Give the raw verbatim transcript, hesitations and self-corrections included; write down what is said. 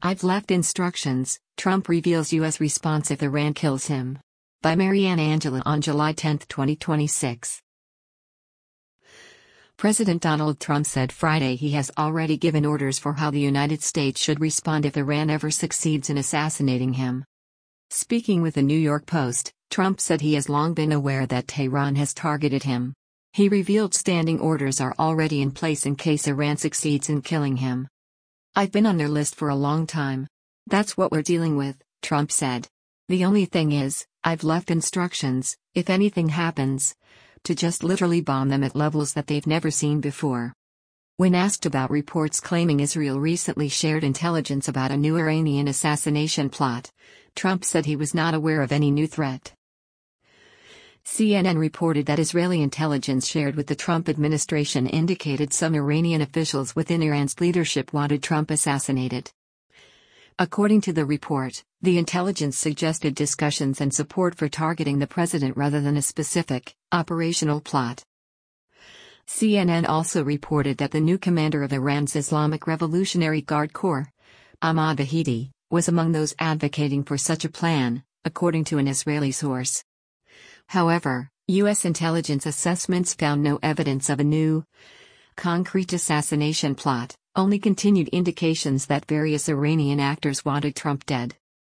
I've left instructions, Trump reveals U S response if Iran kills him. By Marianne Angela on July tenth, twenty twenty-six. President Donald Trump said Friday he has already given orders for how the United States should respond if Iran ever succeeds in assassinating him. Speaking with the New York Post, Trump said he has long been aware that Tehran has targeted him. He revealed standing orders are already in place in case Iran succeeds in killing him. I've been on their list for a long time. That's what we're dealing with, Trump said. The only thing is, I've left instructions, if anything happens, to just literally bomb them at levels that they've never seen before. When asked about reports claiming Israel recently shared intelligence about a new Iranian assassination plot, Trump said he was not aware of any new threat. C N N reported that Israeli intelligence shared with the Trump administration indicated some Iranian officials within Iran's leadership wanted Trump assassinated. According to the report, the intelligence suggested discussions and support for targeting the president rather than a specific, operational plot. C N N also reported that the new commander of Iran's Islamic Revolutionary Guard Corps, Ahmad Vahidi, was among those advocating for such a plan, according to an Israeli source. However, U S intelligence assessments found no evidence of a new, concrete assassination plot, only continued indications that various Iranian actors wanted Trump dead.